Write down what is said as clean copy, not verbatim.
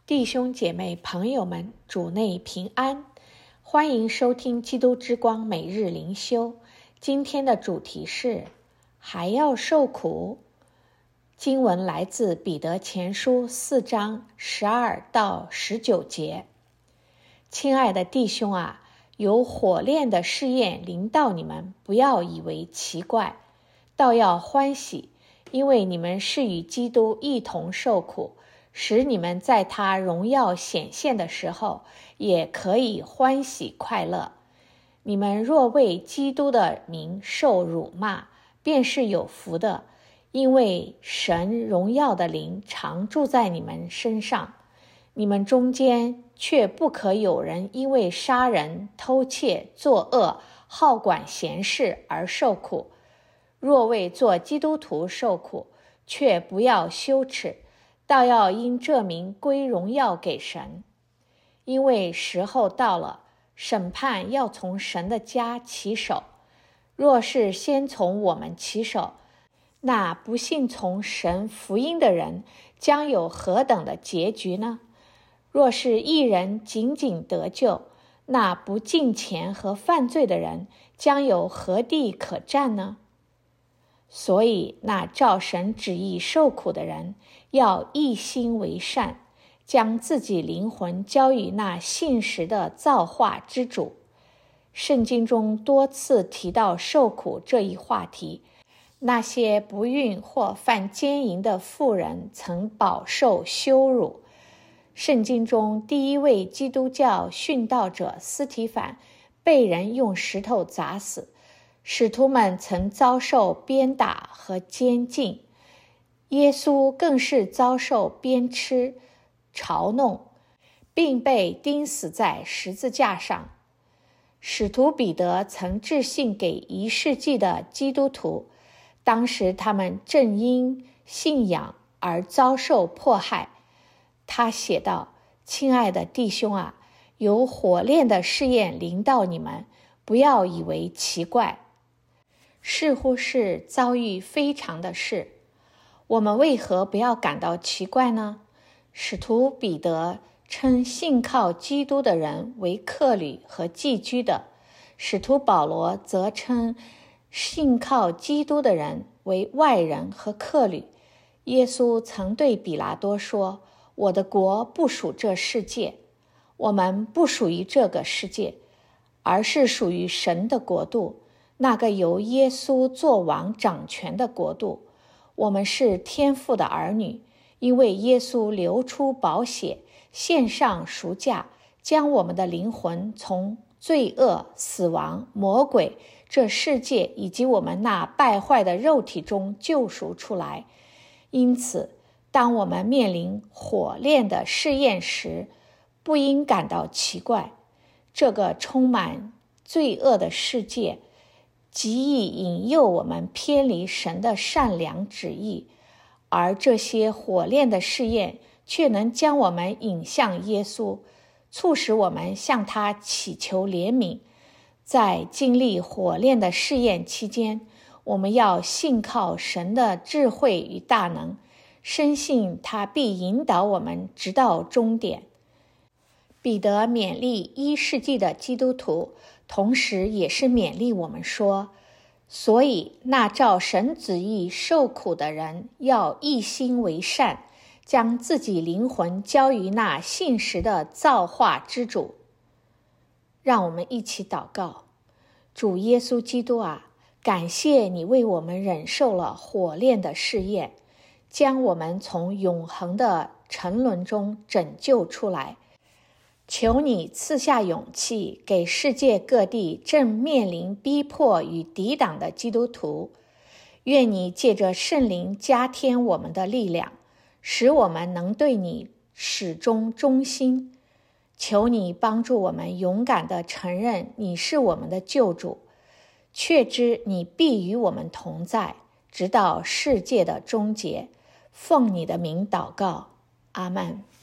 弟兄姐妹朋友们，主内平安，欢迎收听基督之光每日灵修。今天的主题是还要受苦。经文来自彼得前书4章12到19节。亲爱的弟兄啊，有火炼的试验临到你们，不要以为奇怪，倒要欢喜，因为你们是与基督一同受苦，使你们在他荣耀显现的时候，也可以欢喜快乐。你们若为基督的名受辱骂，便是有福的，因为神荣耀的灵常住在你们身上。你们中间却不可有人因为杀人、偷窃、作恶、好管闲事而受苦。若为做基督徒受苦，却不要羞耻，倒要因这名归荣耀给神。因为时候到了，审判要从神的家起手。若是先从我们起手，那不信从神福音的人将有何等的结局呢？若是一人仅仅得救，那不敬虔和犯罪的人将有何地可占呢？所以那照神旨意受苦的人，要一心为善，将自己灵魂交与那信实的造化之主。圣经中多次提到受苦这一话题，那些不孕或犯奸淫的妇人曾饱受羞辱。圣经中第一位基督教殉道者司提反被人用石头砸死，使徒们曾遭受鞭打和监禁，耶稣更是遭受鞭笞、嘲弄，并被钉死在十字架上。使徒彼得曾致信给1世纪的基督徒，当时他们正因信仰而遭受迫害。他写道：亲爱的弟兄啊，有火炼的试验临到你们，不要以为奇怪。似乎是遭遇非常的事，我们为何不要感到奇怪呢？使徒彼得称信靠基督的人为客旅和寄居的，使徒保罗则称信靠基督的人为外人和客旅。耶稣曾对比拉多说：我的国不属这世界。我们不属于这个世界，而是属于神的国度，那个由耶稣作王掌权的国度。我们是天父的儿女，因为耶稣流出宝血，献上赎价，将我们的灵魂从罪恶、死亡、魔鬼、这世界以及我们那败坏的肉体中救赎出来。因此当我们面临火炼的试验时，不应感到奇怪。这个充满罪恶的世界极易引诱我们偏离神的善良旨意，而这些火炼的试验却能将我们引向耶稣，促使我们向他祈求怜悯。在经历火炼的试验期间，我们要信靠神的智慧与大能，深信他必引导我们直到终点。彼得勉励1世纪的基督徒，同时也是勉励我们说，所以那照神旨意受苦的人，要一心为善，将自己灵魂交于那信实的造化之主。让我们一起祷告。主耶稣基督啊，感谢你为我们忍受了火炼的试验，将我们从永恒的沉沦中拯救出来。求你赐下勇气，给世界各地正面临逼迫与抵挡的基督徒。愿你借着圣灵加添我们的力量，使我们能对你始终忠心。求你帮助我们勇敢地承认你是我们的救主，确知你必与我们同在，直到世界的终结。奉你的名祷告，阿们。